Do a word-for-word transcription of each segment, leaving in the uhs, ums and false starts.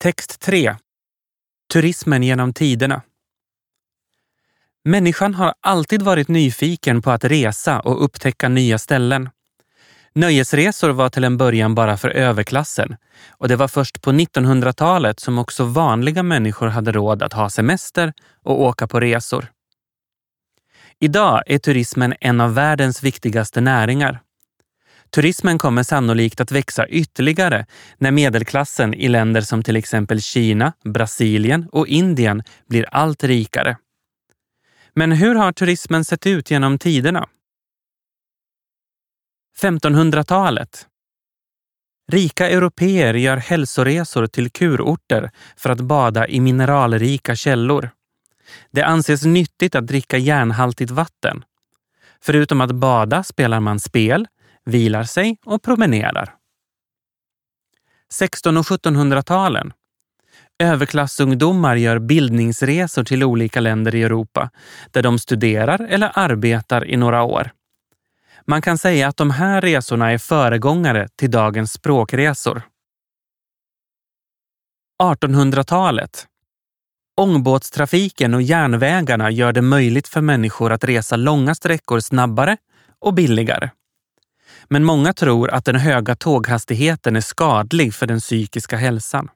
Text tre. Turismen genom tiderna. Människan har alltid varit nyfiken på att resa och upptäcka nya ställen. Nöjesresor var till en början bara för överklassen, och det var först på nittonhundratalet som också vanliga människor hade råd att ha semester och åka på resor. Idag är turismen en av världens viktigaste näringar. Turismen kommer sannolikt att växa ytterligare när medelklassen i länder som till exempel Kina, Brasilien och Indien blir allt rikare. Men hur har turismen sett ut genom tiderna? femtonhundratalet. Rika europeer gör hälsoresor till kurorter för att bada i mineralrika källor. Det anses nyttigt att dricka järnhaltigt vatten. Förutom att bada spelar man spel, vilar sig och promenerar. sexton- och sjuttonhundratalen. Överklassungdomar gör bildningsresor till olika länder i Europa där de studerar eller arbetar i några år. Man kan säga att de här resorna är föregångare till dagens språkresor. artonhundratalet. Ångbåtstrafiken och järnvägarna gör det möjligt för människor att resa långa sträckor snabbare och billigare. Men många tror att den höga tåghastigheten är skadlig för den psykiska hälsan.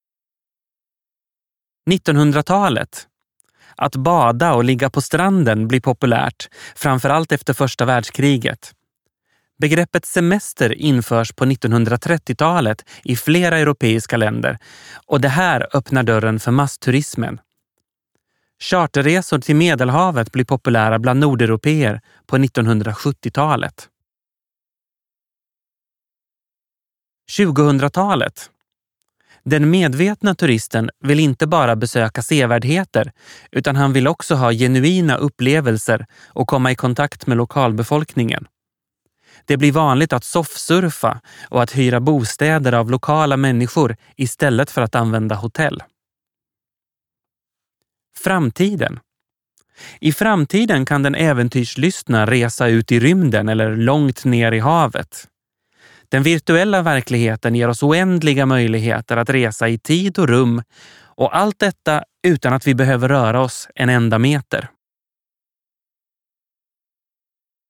nittonhundratalet. Att bada och ligga på stranden blir populärt, framförallt efter första världskriget. Begreppet semester införs på nittonhundratrettiotalet i flera europeiska länder, och det här öppnar dörren för massturismen. Charterresor till Medelhavet blir populära bland nordeuropeer på nittonhundrasjuttiotalet. tjugohundratalet. Den medvetna turisten vill inte bara besöka sevärdheter, utan han vill också ha genuina upplevelser och komma i kontakt med lokalbefolkningen. Det blir vanligt att soffsurfa och att hyra bostäder av lokala människor istället för att använda hotell. Framtiden. I framtiden kan den äventyrslystna resa ut i rymden eller långt ner i havet. Den virtuella verkligheten ger oss oändliga möjligheter att resa i tid och rum, och allt detta utan att vi behöver röra oss en enda meter.